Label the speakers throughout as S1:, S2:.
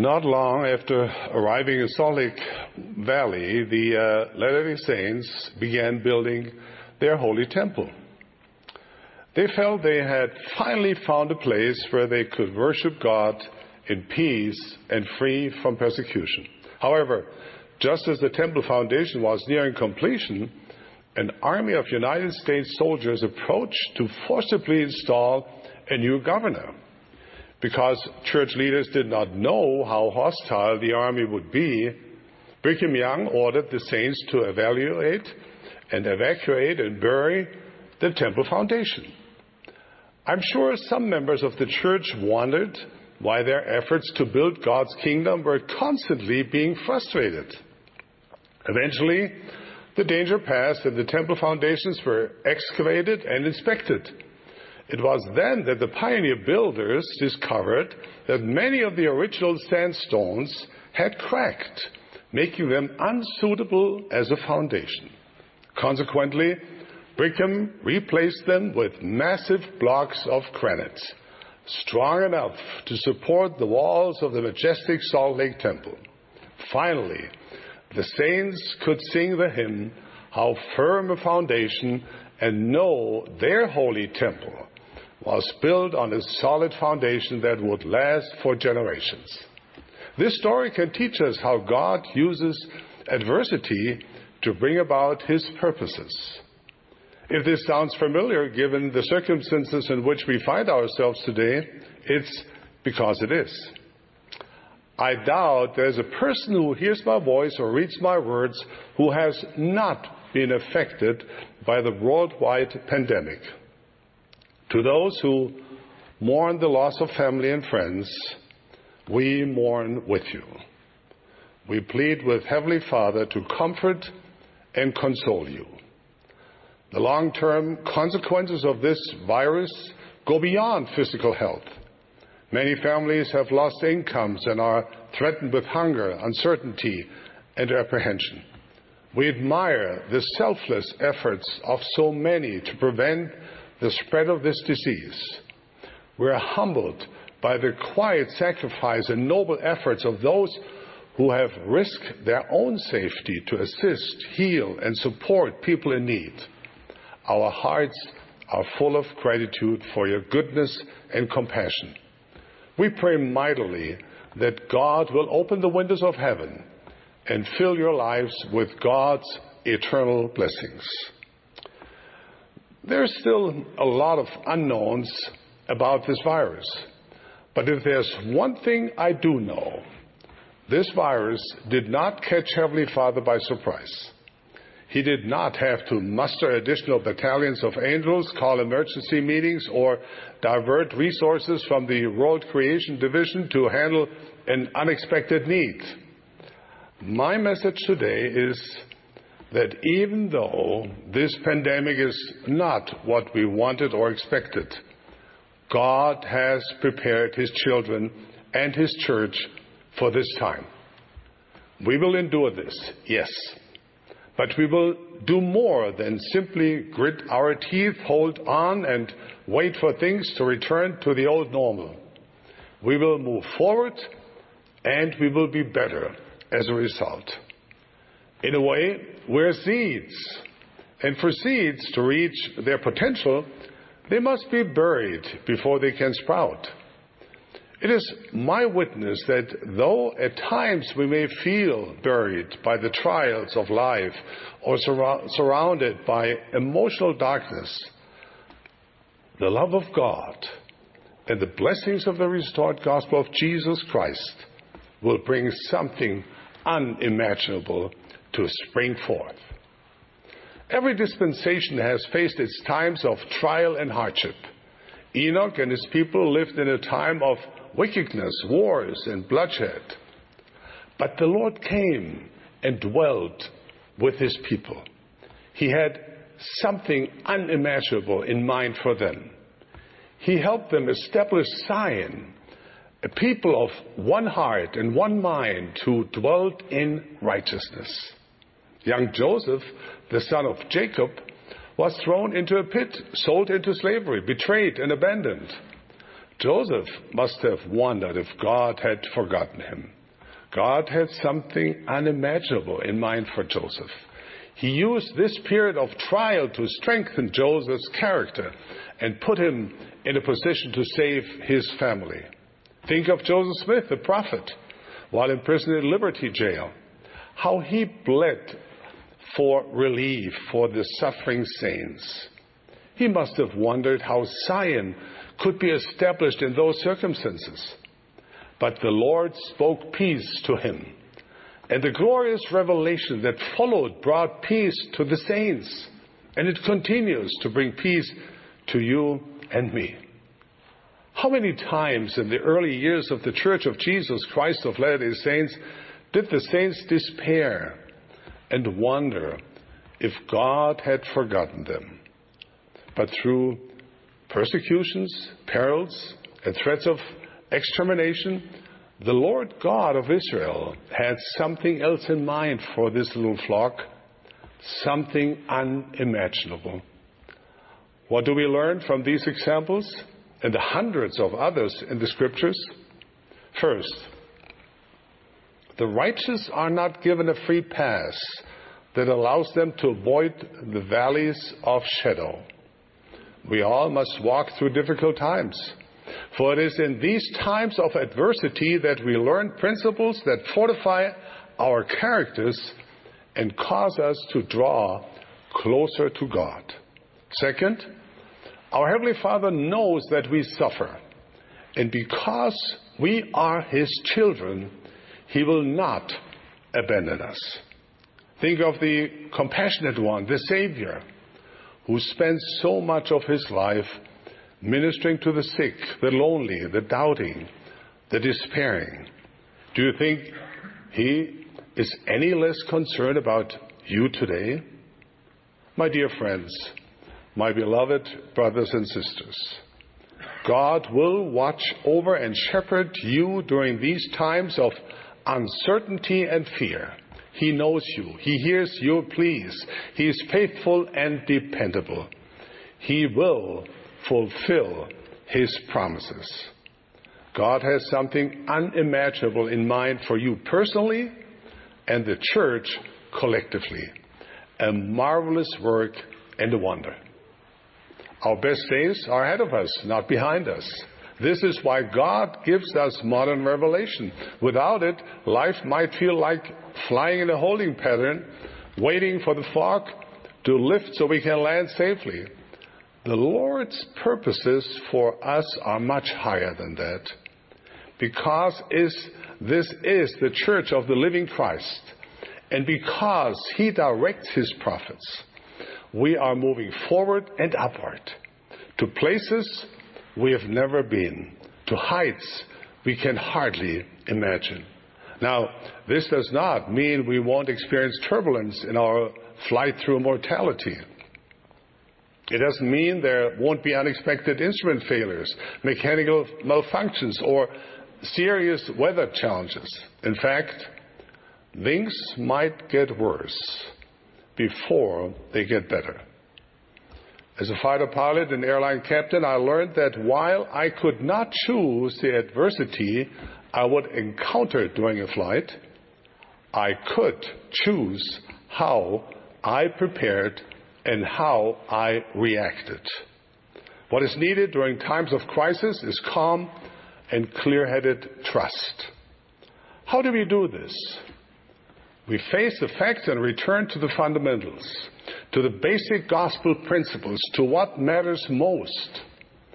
S1: Not long after arriving in Salt Lake Valley, the Latter-day Saints began building their holy temple. They felt they had finally found a place where they could worship God in peace and free from persecution. However, just as the temple foundation was nearing completion, an army of United States soldiers approached to forcibly install a new governor. Because church leaders did not know how hostile the army would be, Brigham Young ordered the saints to evaluate and evacuate and bury the temple foundation. I'm sure some members of the church wondered why their efforts to build God's kingdom were constantly being frustrated. Eventually, the danger passed and the temple foundations were excavated and inspected. It was then that the pioneer builders discovered that many of the original sandstones had cracked, making them unsuitable as a foundation. Consequently, Brigham replaced them with massive blocks of granite, strong enough to support the walls of the majestic Salt Lake Temple. Finally, the saints could sing the hymn, "How Firm a Foundation," and know their holy temple was built on a solid foundation that would last for generations. This story can teach us how God uses adversity to bring about His purposes. If this sounds familiar, given the circumstances in which we find ourselves today, it's because it is. I doubt there's a person who hears my voice or reads my words who has not been affected by the worldwide pandemic. To those who mourn the loss of family and friends, we mourn with you. We plead with Heavenly Father to comfort and console you. The long-term consequences of this virus go beyond physical health. Many families have lost incomes and are threatened with hunger, uncertainty, and apprehension. We admire the selfless efforts of so many to prevent the spread of this disease. We are humbled by the quiet sacrifice and noble efforts of those who have risked their own safety to assist, heal, and support people in need. Our hearts are full of gratitude for your goodness and compassion. We pray mightily that God will open the windows of heaven and fill your lives with God's eternal blessings. There's still a lot of unknowns about this virus. But if there's one thing I do know, this virus did not catch Heavenly Father by surprise. He did not have to muster additional battalions of angels, call emergency meetings, or divert resources from the World Creation Division to handle an unexpected need. My message today is that even though this pandemic is not what we wanted or expected, God has prepared His children and His church for this time. We will endure this, yes. But we will do more than simply grit our teeth, hold on, and wait for things to return to the old normal. We will move forward, and we will be better as a result. In a way, we're seeds. And for seeds to reach their potential, they must be buried before they can sprout. It is my witness that though at times we may feel buried by the trials of life or surrounded by emotional darkness, the love of God and the blessings of the restored gospel of Jesus Christ will bring something unimaginable to spring forth. Every dispensation has faced its times of trial and hardship. Enoch and his people lived in a time of wickedness, wars, and bloodshed. But the Lord came and dwelt with His people. He had something unimaginable in mind for them. He helped them establish Zion, a people of one heart and one mind who dwelt in righteousness. Young Joseph, the son of Jacob, was thrown into a pit, sold into slavery, betrayed and abandoned. Joseph must have wondered if God had forgotten him. God had something unimaginable in mind for Joseph. He used this period of trial to strengthen Joseph's character and put him in a position to save his family. Think of Joseph Smith, the prophet, while imprisoned in Liberty Jail. How he bled for relief for the suffering saints. He must have wondered how Zion could be established in those circumstances. But the Lord spoke peace to him. And the glorious revelation that followed brought peace to the saints. And it continues to bring peace to you and me. How many times in the early years of the Church of Jesus Christ of Latter-day Saints did the saints despair and wonder if God had forgotten them? But through persecutions, perils, and threats of extermination, the Lord God of Israel had something else in mind for this little flock, something unimaginable. What do we learn from these examples and the hundreds of others in the Scriptures? First, the righteous are not given a free pass that allows them to avoid the valleys of shadow. We all must walk through difficult times. For it is in these times of adversity that we learn principles that fortify our characters and cause us to draw closer to God. Second, our Heavenly Father knows that we suffer. And because we are His children, He will not abandon us. Think of the compassionate one, the Savior, who spends so much of His life ministering to the sick, the lonely, the doubting, the despairing. Do you think He is any less concerned about you today? My dear friends, my beloved brothers and sisters, God will watch over and shepherd you during these times of uncertainty and fear. He knows you. He hears your pleas. He is faithful and dependable. He will fulfill His promises. God has something unimaginable in mind for you personally and the church collectively. A marvelous work and a wonder. Our best days are ahead of us, not behind us. This is why God gives us modern revelation. Without it, life might feel like flying in a holding pattern, waiting for the fog to lift so we can land safely. The Lord's purposes for us are much higher than that. Because this is the church of the living Christ, and because He directs His prophets, we are moving forward and upward to places we have never been, to heights we can hardly imagine. Now, this does not mean we won't experience turbulence in our flight through mortality. It doesn't mean there won't be unexpected instrument failures, mechanical malfunctions, or serious weather challenges. In fact, things might get worse before they get better. As a fighter pilot and airline captain, I learned that while I could not choose the adversity I would encounter during a flight, I could choose how I prepared and how I reacted. What is needed during times of crisis is calm and clear-headed trust. How do we do this? We face the facts and return to the fundamentals, to the basic gospel principles, to what matters most.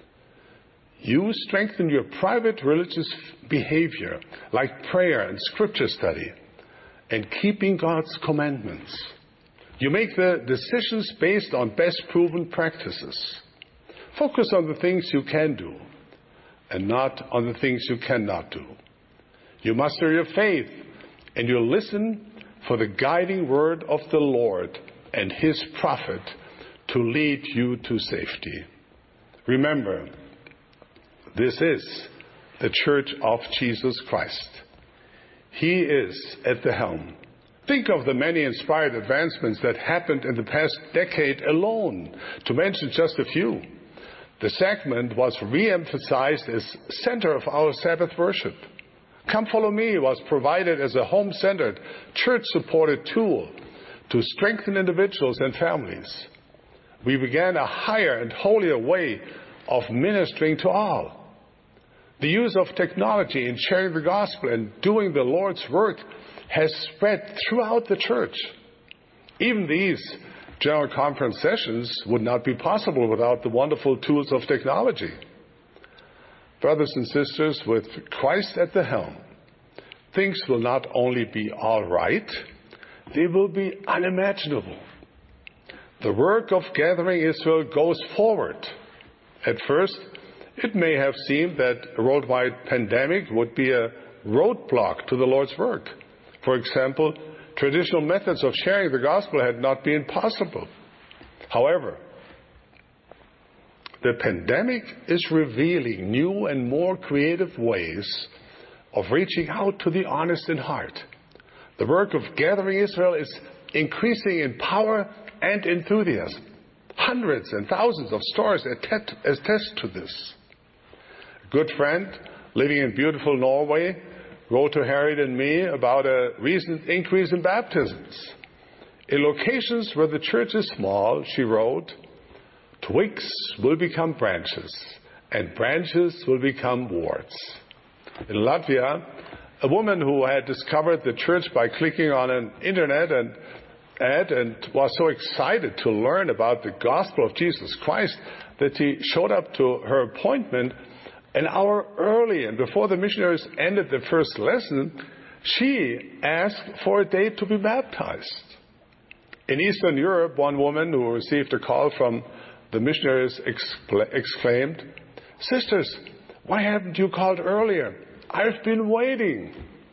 S1: You strengthen your private religious behavior, like prayer and scripture study, and keeping God's commandments. You make the decisions based on best proven practices. Focus on the things you can do and not on the things you cannot do. You muster your faith and you listen for the guiding word of the Lord and His prophet to lead you to safety. Remember, this is the Church of Jesus Christ. He is at the helm. Think of the many inspired advancements that happened in the past decade alone, to mention just a few. The sacrament was re-emphasized as center of our Sabbath worship. Come Follow Me was provided as a home-centered, church-supported tool to strengthen individuals and families. We began a higher and holier way of ministering to all. The use of technology in sharing the gospel and doing the Lord's work has spread throughout the church. Even these General Conference sessions would not be possible without the wonderful tools of technology. Brothers and sisters, with Christ at the helm, things will not only be all right, they will be unimaginable. The work of gathering Israel goes forward. At first, it may have seemed that a worldwide pandemic would be a roadblock to the Lord's work. For example, traditional methods of sharing the gospel had not been possible. However, the pandemic is revealing new and more creative ways of reaching out to the honest in heart. The work of gathering Israel is increasing in power and enthusiasm. Hundreds and thousands of stories attest to this. A good friend living in beautiful Norway wrote to Harriet and me about a recent increase in baptisms. In locations where the church is small, she wrote, twigs will become branches, and branches will become wards. In Latvia, a woman who had discovered the church by clicking on an internet ad and was so excited to learn about the gospel of Jesus Christ that she showed up to her appointment an hour early, and before the missionaries ended the first lesson, she asked for a date to be baptized. In Eastern Europe, one woman who received a call from the missionaries exclaimed, "Sisters, why haven't you called earlier? I've been waiting."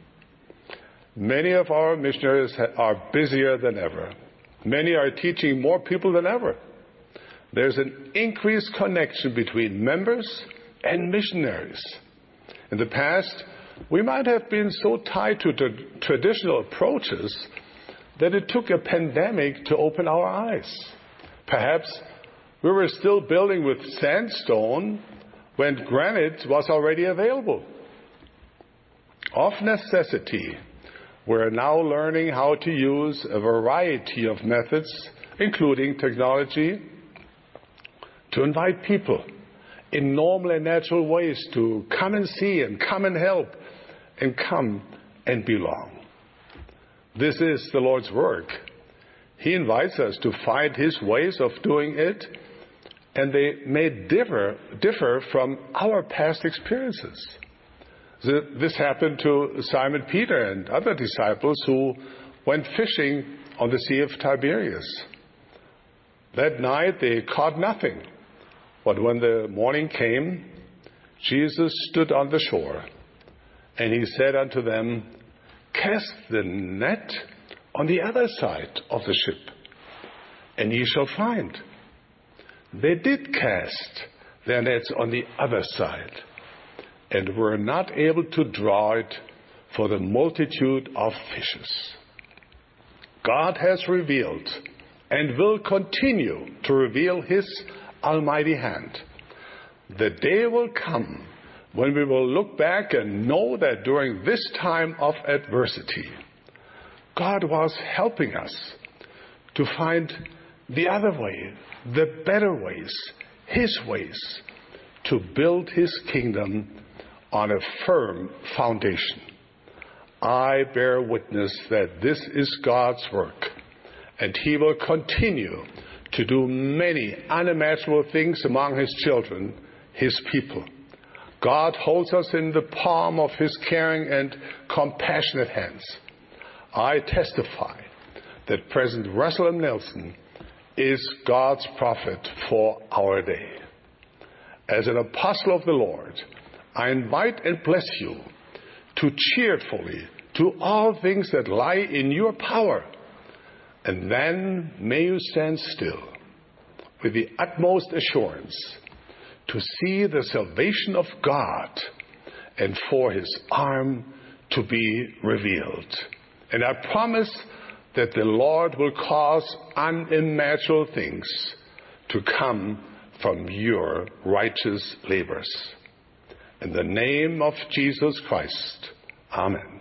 S1: Many of our missionaries are busier than ever. Many are teaching more people than ever. There's an increased connection between members and missionaries. In the past, we might have been so tied to traditional approaches that it took a pandemic to open our eyes. Perhaps we were still building with sandstone when granite was already available. Of necessity, we're now learning how to use a variety of methods, including technology, to invite people in normal and natural ways to come and see and come and help and come and belong. This is the Lord's work. He invites us to find His ways of doing it, and they may differ from our past experiences. This happened to Simon Peter and other disciples who went fishing on the Sea of Tiberias. That night they caught nothing. But when the morning came, Jesus stood on the shore, and He said unto them, "Cast the net on the other side of the ship, and ye shall find." They did cast their nets on the other side, and were not able to draw it for the multitude of fishes. God has revealed and will continue to reveal His almighty hand. The day will come when we will look back and know that during this time of adversity, God was helping us to find the other way, the better ways, His ways, to build His kingdom on a firm foundation. I bear witness that this is God's work, and He will continue to do many unimaginable things among His children, His people. God holds us in the palm of His caring and compassionate hands. I testify that President Russell M. Nelson is God's prophet for our day. As an apostle of the Lord, I invite and bless you to cheerfully do all things that lie in your power, and then may you stand still with the utmost assurance to see the salvation of God and for His arm to be revealed. And I promise that the Lord will cause unimaginable things to come from your righteous labors. In the name of Jesus Christ, amen.